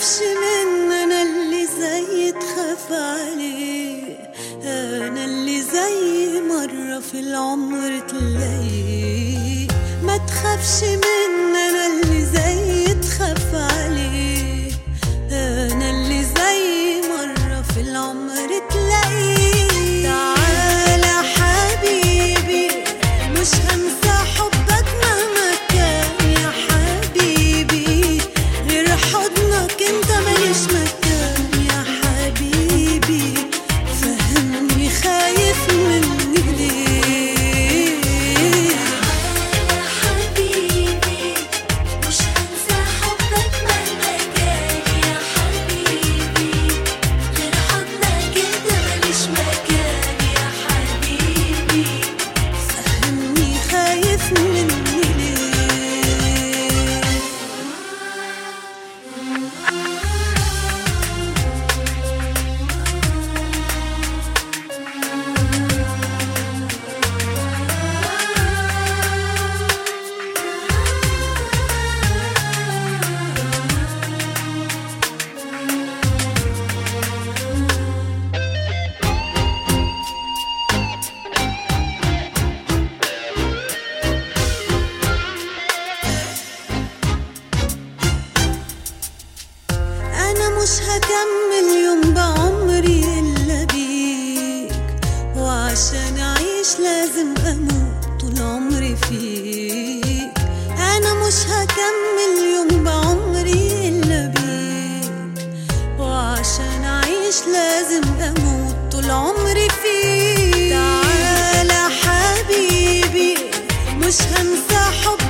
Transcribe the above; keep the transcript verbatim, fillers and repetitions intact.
تخافش من انا اللي زي تخاف عليه، انا اللي زي مرة في العمر تلاقيه. ما تخافش من انا اللي زي تخاف عليه، انا اللي زي مرة في العمر تلاقيه. تعالى حبيبي مش هنسى حبك مهما كان يا حبيبي، غير حضنك انت ماليش مكان يا حبيبي. فهمني خايف مني ليه؟ تعالى حبيبي مش هنسى حبك مهما كان يا حبيبي، غير حضنك انت ماليش مكان يا حبيبي. فهمني خايف مني ليه؟ أنا مش هكمل يوم بعمري إلا بيك، وعشان أعيش لازم أموت طول عمري فيك. أنا مش هكمل يوم بعمري إلا بيك، وعشان أعيش لازم أموت طول عمري فيك. تعالى حبيبي مش هنسى حبك